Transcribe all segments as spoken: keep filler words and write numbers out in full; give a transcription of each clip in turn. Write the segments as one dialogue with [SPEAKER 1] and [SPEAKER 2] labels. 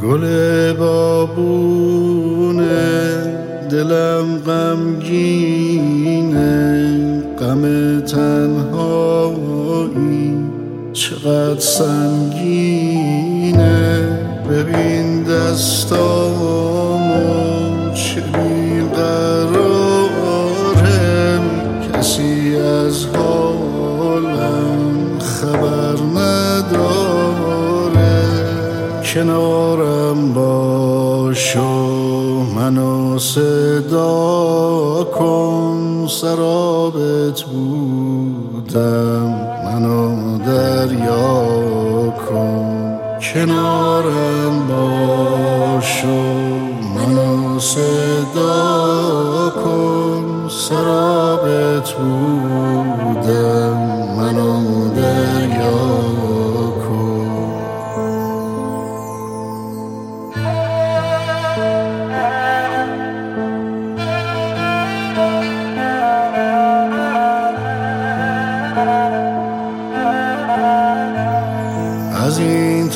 [SPEAKER 1] گل بابونه دلم غمگینه، غم تنهایی چقدر سنگینه. ببین دستامو چه بیقراره، کسی از حالم خبر نداره. کنارم باش و منو صدا کن، سرابت بودم منو دریا کن. کنارم باش و منو صدا کن، سرابت بودم منو دریا کن. از این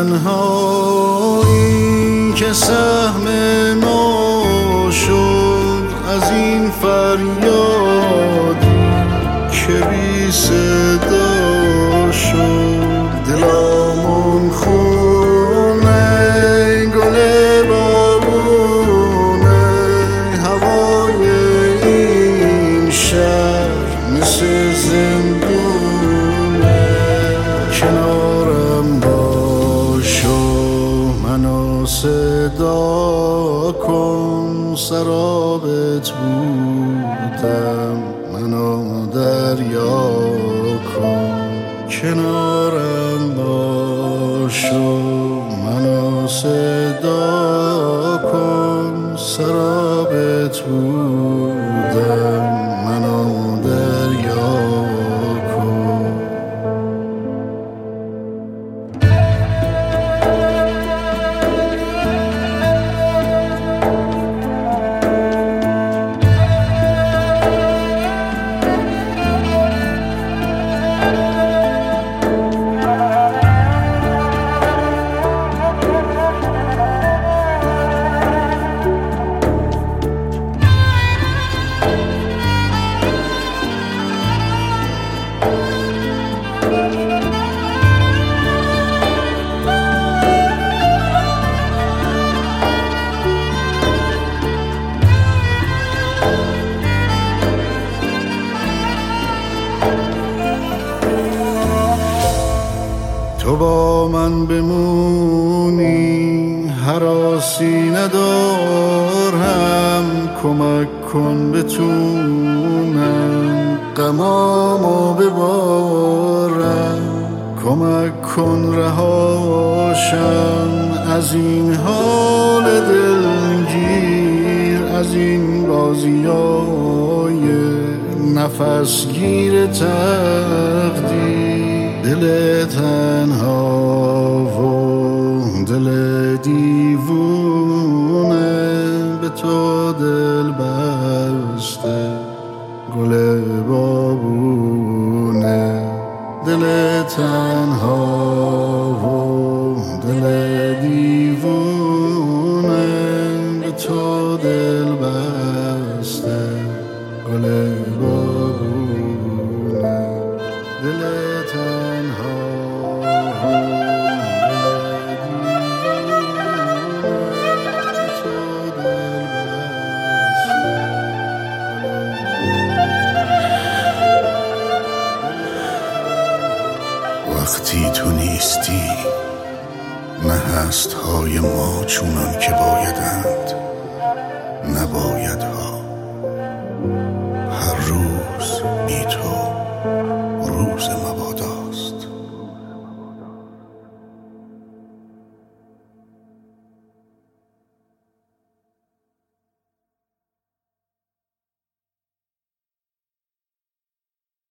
[SPEAKER 1] تنهایی که سهم ما شد، از این فریادی که بی صدا شد، دلامون خونه گل بابونه. هوای این شهر مثل زندونه. کنارم باش و منو صدا کن، سرابت بودم منو دریا کن. کنارم باش و منو صدا کن، سرابت بودم منو دریا کن. تو با من بمونی هراسی ندارم، کمک کن بتونم غمامو ببارم. کمک کن رهاشم از این حال دلگیر، از این بازیای نفسگیر تقدیر. دل تنها و دل دیوونه به تو دل بسته، گل بابونه. دل تنها و دل دیوونه به تو دل بسته، گل بابونه. دل تنها وقتی تو نیستی نه هست های ما چونان که بایدند، نباید ها